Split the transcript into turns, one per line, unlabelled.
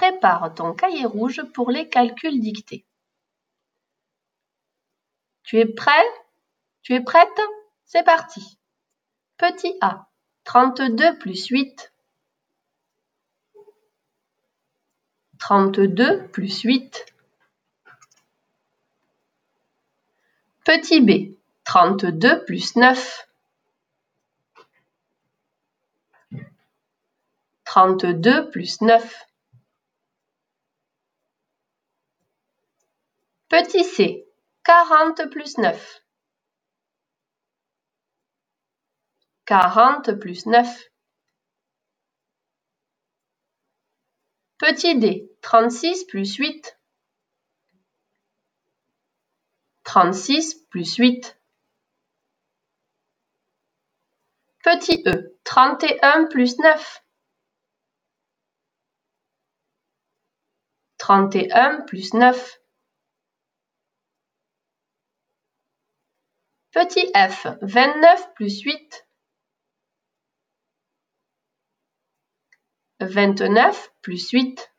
Prépare ton cahier rouge pour les calculs dictés. Tu es prêt? Tu es prête? C'est parti. Petit a, 32 plus 8. 32 plus 8. Petit b, 32 plus 9. 32 plus 9. Petit c, 40 plus 9. 40 plus 9. Petit d, 36 plus 8. 36 plus 8. Petit e, 31 plus 9. 31 plus 9. Petit f, 29 plus 8. 29 plus 8.